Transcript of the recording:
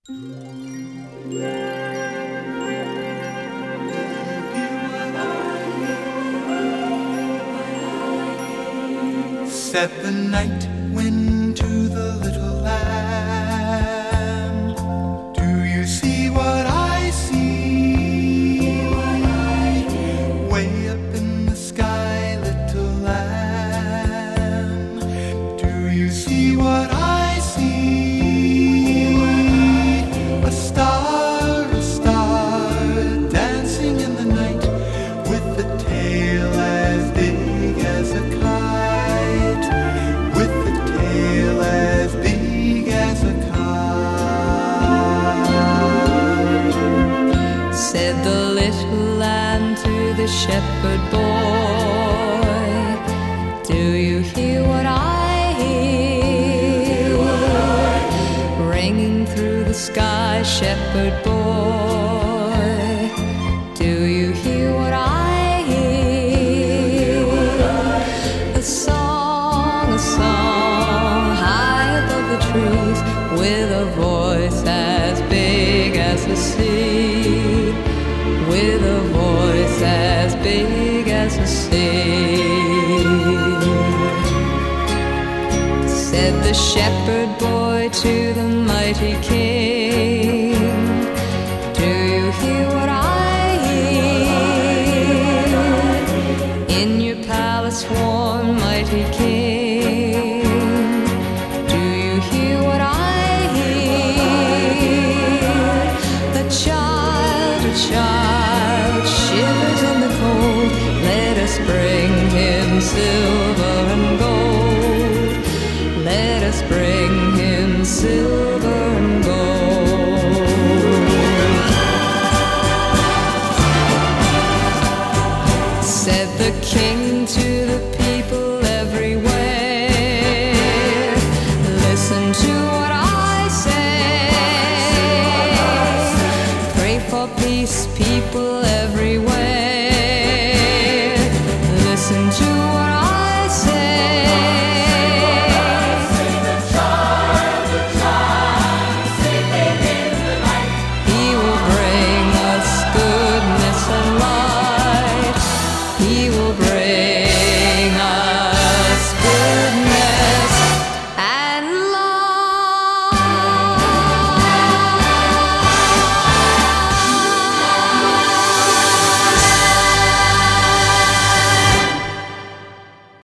Said the night wind to the little lamb, do you see what I see? Way up in the sky, little lamb, do you see what I see? A star, dancing in the night, with a tail as big as a kite, with a tail as big as a kite. Said the little lamb to the shepherd boy, do you hear what I hear? Ringing through the sky, shepherd boy, do you hear what I hear? A song, high above the trees, with a voice as big as the sea, with a voice as big as the sea. Said the shepherd boy to the mighty king,